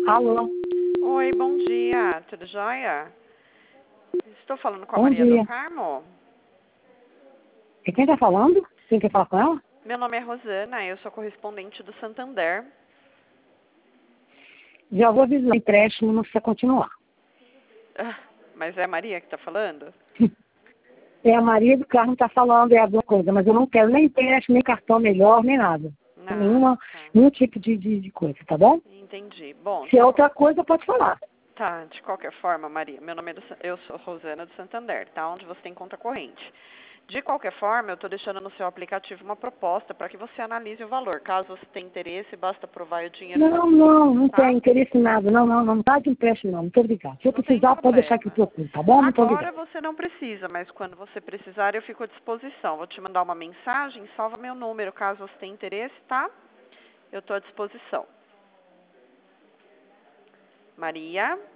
Alô, Oi, bom dia. Tudo jóia? Estou falando com a bom Maria do dia. Carmo. E quem tá falando? Quem quer falar com ela? Meu nome é Rosana, eu sou correspondente do Santander. Já vou avisar o empréstimo, não precisa continuar. Ah, mas é a Maria que está falando? É a Maria do Carmo que tá falando, é alguma coisa, mas eu não quero nem empréstimo, nem cartão melhor, nem nada. Ah, tá. Nenhum tipo de coisa, tá bom? Entendi. Bom, Se é outra coisa, pode falar. tá, de qualquer forma, Maria, meu nome é eu sou Rosana do Santander, tá? Onde você tem conta corrente. De qualquer forma, eu estou deixando no seu aplicativo uma proposta para que você analise o valor. Caso você tenha interesse, basta provar o dinheiro no Não tá? tem interesse em nada. Não dá de empréstimo não, muito obrigado. Se eu Não tem precisar, pode deixar que eu problema. procure, tá bom? Muito Agora obrigado. você não precisa, mas quando você precisar, eu fico à disposição. Vou te mandar uma mensagem, salva meu número, caso você tenha interesse, tá? Eu estou à disposição. Maria?